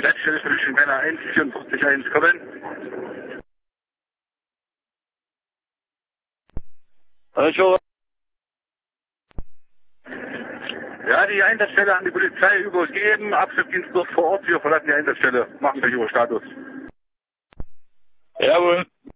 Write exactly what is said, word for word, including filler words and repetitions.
Leitstelle für München Männer eins, vierundfünfzig eins, kommen. Also, Ja, die Einsatzstelle an die Polizei übergeben. Abschlussdienst dort vor Ort. Wir verlassen die Einsatzstelle. Machen wir Ihre Status. jawohl.